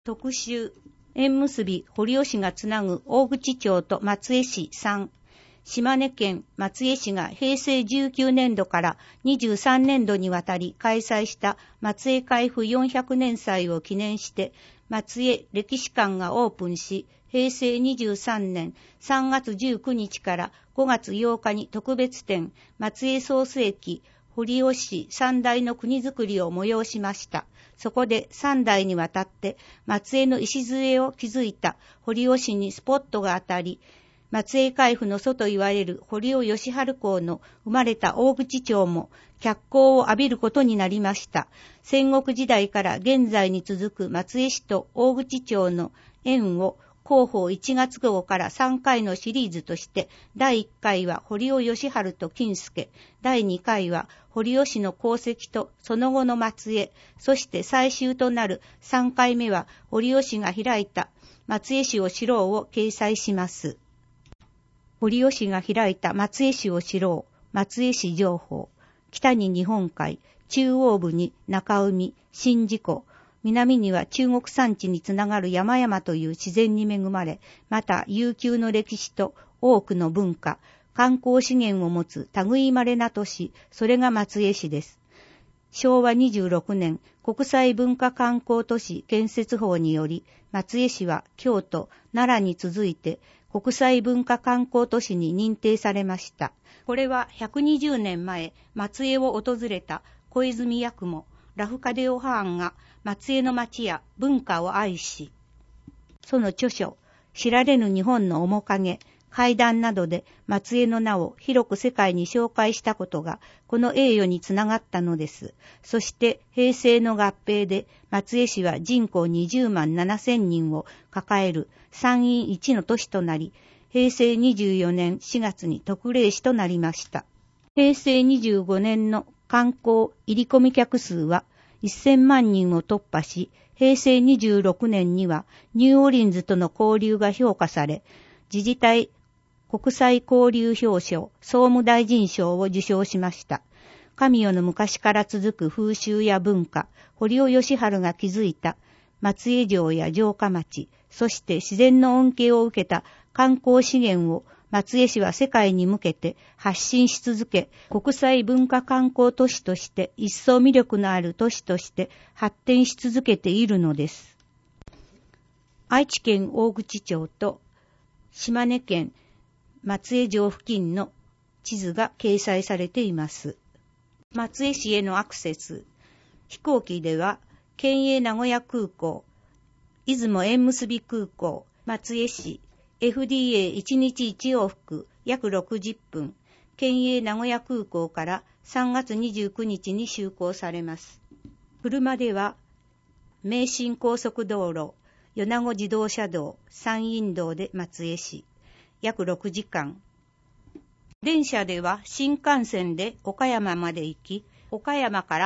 特集、縁結び堀尾市がつなぐ大口町と松江市3。島根県松江市が平成19年度から23年度にわたり開催した松江開府400年祭を記念して松江歴史館がオープンし、平成23年3月19日から5月8日に特別展松江創世記堀尾市三代の国づくりを催しました。そこで3代にわたって松江の礎を築いた堀尾市にスポットが当たり、松江開府の祖と言われる堀尾義治公の生まれた大口町も脚光を浴びることになりました。戦国時代から現在に続く松江市と大口町の縁を広報1月号から3回のシリーズとして、第1回は堀尾義治と金助、第2回は堀尾市の功績とその後の松江、そして最終となる3回目は堀尾市が開いた松江市を知ろうを掲載します。堀尾市が開いた松江市を知ろう、松江市情報、北に日本海、中央部に中海、宍道湖、南には中国山地につながる山々という自然に恵まれ、また悠久の歴史と多くの文化、観光資源を持つ類まれな都市、それが松江市です。昭和26年、国際文化観光都市建設法により、松江市は京都、奈良に続いて国際文化観光都市に認定されました。これは120年前、松江を訪れた小泉八雲、ラフカデオハーンが松江の町や文化を愛し、その著書、知られぬ日本の面影、怪談などで松江の名を広く世界に紹介したことが、この栄誉につながったのです。そして平成の合併で松江市は人口20万7000人を抱える山陰一の都市となり、平成24年4月に特例市となりました。平成25年の観光入り込み客数は1000万人を突破し、平成26年にはニューオリンズとの交流が評価され、自治体国際交流表彰総務大臣賞を受賞しました。神代の昔から続く風習や文化、堀尾義治が築いた松江城や城下町、そして自然の恩恵を受けた観光資源を松江市は世界に向けて発信し続け、国際文化観光都市として一層魅力のある都市として発展し続けているのです。愛知県大口町と島根県松江城付近の地図が掲載されています。松江市へのアクセス。飛行機では、県営名古屋空港、出雲縁結び空港、松江市、FDA1 日1往復約60分、県営名古屋空港から3月29日に就航されます。車では、名神高速道路、米子自動車道、山陰道で松江市、約6時間。電車では新幹線で岡山まで行き、岡山から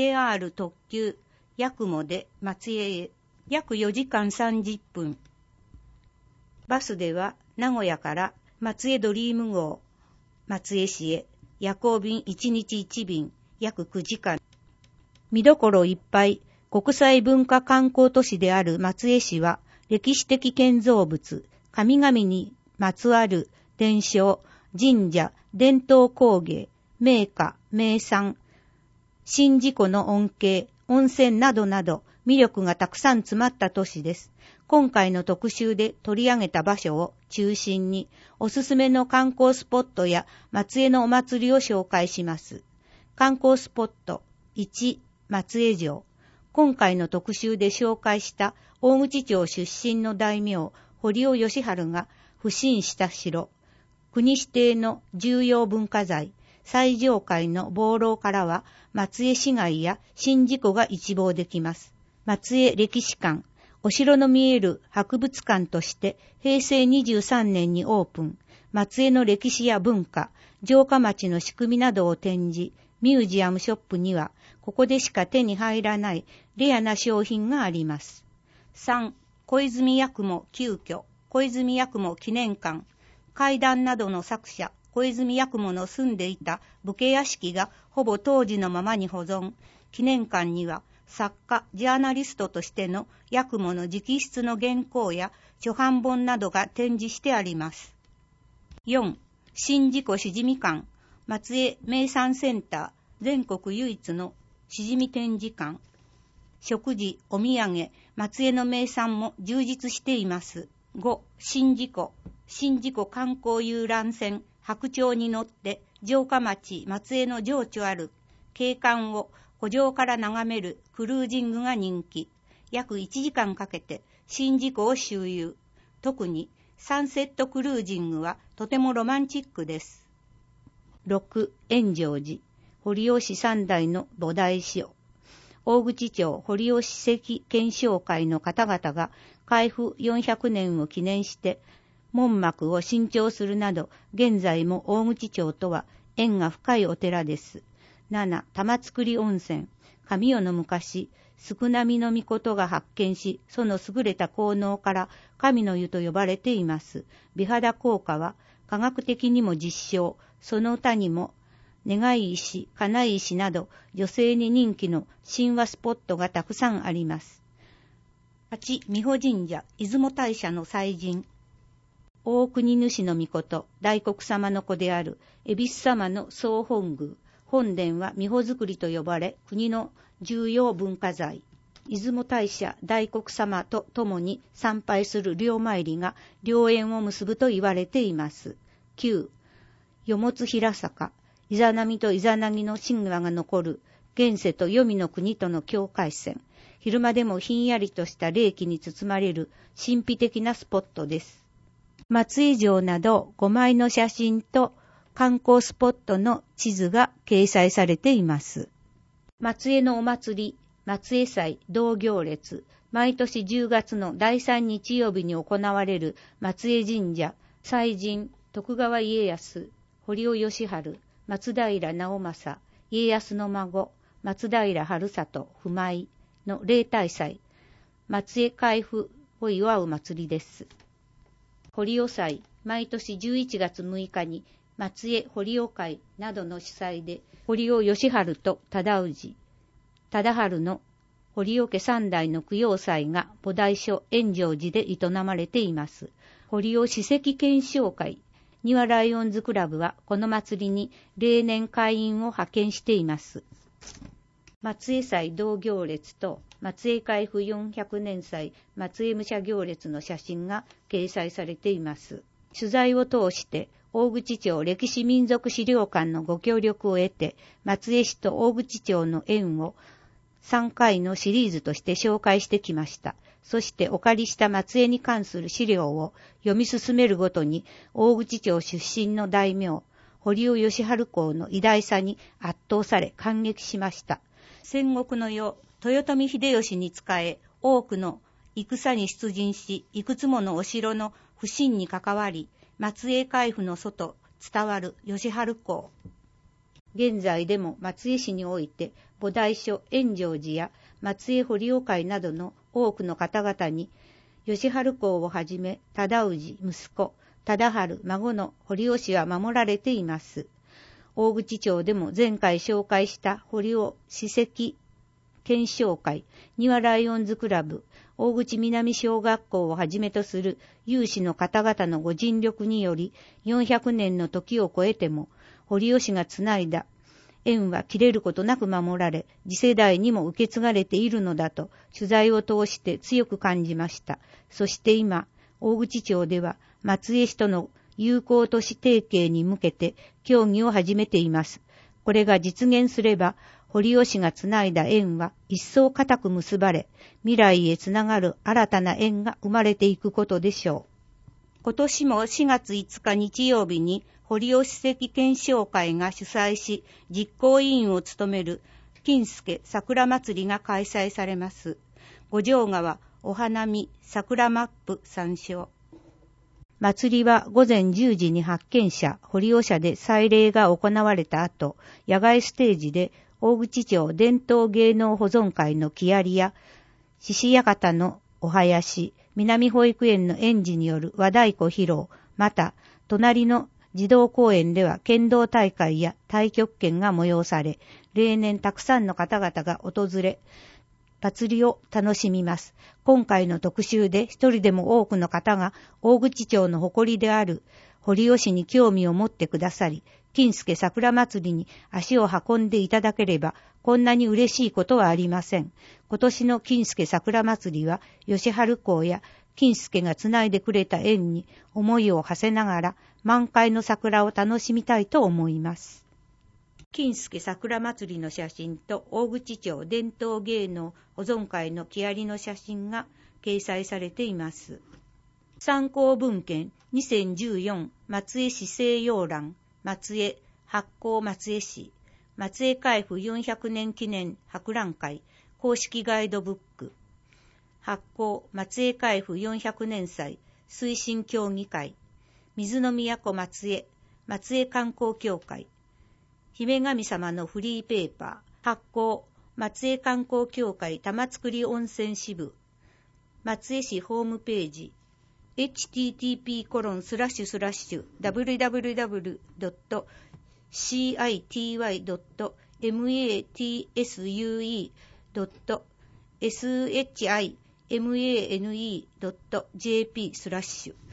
JR 特急やくもで松江へ約4時間30分。バスでは名古屋から松江ドリーム号、松江市へ夜行便1日1便約9時間。見どころいっぱい、国際文化観光都市である松江市は歴史的建造物、神々にまつわる伝承、神社、伝統工芸、名家、名産、宍道湖の恩恵、温泉などなど魅力がたくさん詰まった都市です。今回の特集で取り上げた場所を中心におすすめの観光スポットや松江のお祭りを紹介します。観光スポット1、松江城。今回の特集で紹介した大口町出身の大名堀尾義治が不審した城、国指定の重要文化財、最上階の望楼からは松江市街や宍道湖が一望できます。松江歴史館、お城の見える博物館として平成23年にオープン、松江の歴史や文化、城下町の仕組みなどを展示、ミュージアムショップにはここでしか手に入らないレアな商品があります。3、小泉八雲旧居、小泉八雲記念館、怪談などの作者、小泉八雲の住んでいた武家屋敷がほぼ当時のままに保存。記念館には作家、ジャーナリストとしての八雲の直筆の原稿や初版本などが展示してあります。4. 宍道湖しじみ館、松江名産センター、全国唯一のしじみ展示館。食事、お土産、松江の名産も充実しています。5. 宍道湖観光遊覧船、白鳥に乗って城下町松江の情緒ある景観を湖上から眺めるクルージングが人気。約1時間かけて宍道湖を周遊。特にサンセットクルージングはとてもロマンチックです。6. 円成寺、堀尾市三代の菩提所。大口町堀尾史跡検証会の方々が開府400年を記念して門幕を新調するなど、現在も大口町とは縁が深いお寺です。7. 玉造温泉。神代の昔、宿波の命が発見し、その優れた効能から神の湯と呼ばれています。美肌効果は科学的にも実証、その他にも願い石、金井石など女性に人気の神話スポットがたくさんあります。8. 美保神社、出雲大社の祭神。大国主の命、大黒様の子である恵比寿様の総本宮。本殿は美保造りと呼ばれ、国の重要文化財。出雲大社、大黒様と共に参拝する両参りが良縁を結ぶと言われています。9. 与物平坂。イザナミとイザナギの神話が残る現世と黄泉の国との境界線。昼間でもひんやりとした冷気に包まれる神秘的なスポットです。松江城など5枚の写真と観光スポットの地図が掲載されています。松江のお祭り、松江祭同行列。毎年10月の第3日曜日に行われる松江神社、祭神、徳川家康、堀尾義治、松平直政、家康の孫、松平春里、不舞の例大祭、松江開府を祝う祭りです。堀尾祭、毎年11月6日に松江堀尾会などの主催で、堀尾義治と忠氏、忠治の堀尾家三代の供養祭が菩提所円成寺で営まれています。堀尾史跡検証会、庭ライオンズクラブはこの祭りに例年会員を派遣しています。松江祭同行列と松江開府400年祭松江武者行列の写真が掲載されています。取材を通して大口町歴史民族資料館のご協力を得て、松江市と大口町の縁を3回のシリーズとして紹介してきました。そしてお借りした松江に関する資料を読み進めるごとに、大口町出身の大名、堀尾義治公の偉大さに圧倒され感激しました。戦国の世、豊臣秀吉に仕え、多くの戦に出陣し、いくつものお城の不振に関わり、松江開府の祖と伝わる義治公。現在でも松江市において、菩提所円成寺や松江堀尾会などの多くの方々に、義治公をはじめ、忠氏、息子、忠治、孫の堀尾氏は守られています。大口町でも前回紹介した堀尾史跡検証会、庭ライオンズクラブ、大口南小学校をはじめとする有志の方々のご尽力により、400年の時を超えても、堀尾氏がつないだ縁は切れることなく守られ、次世代にも受け継がれているのだと、取材を通して強く感じました。そして今、大口町では松江市との友好都市提携に向けて協議を始めています。これが実現すれば、堀尾氏がつないだ縁は一層固く結ばれ、未来へつながる新たな縁が生まれていくことでしょう。今年も4月5日日曜日に堀尾史跡検証会が主催し、実行委員を務める金助桜祭りが開催されます。五条川お花見桜マップ参照。祭りは午前10時に発見者、堀尾社で祭礼が行われた後、野外ステージで大口町伝統芸能保存会の木遣りや、獅子館のお囃子、南保育園の園児による和太鼓披露、また、隣の児童公園では剣道大会や太極拳が催され、例年たくさんの方々が訪れ、 祭りを楽しみます。今回の特集で一人でも多くの方が大口町の誇りである堀尾市に興味を持ってくださり、金助桜祭りに足を運んでいただければ、こんなに嬉しいことはありません。今年の金助桜祭りは、吉春公や金助がつないでくれた縁に思いを馳せながら、満開の桜を楽しみたいと思います。金助桜祭りの写真と大口町伝統芸能保存会の木遣りの写真が掲載されています。参考文献2014松江市西洋欄松江発行松江市松江海府400年記念博覧会公式ガイドブック発行松江海府400年祭推進協議会水の都松江松江観光協会姫神様のフリーペーパー発行松江観光協会玉造温泉支部松江市ホームページhttp://www.city.matsue.shimane.jp/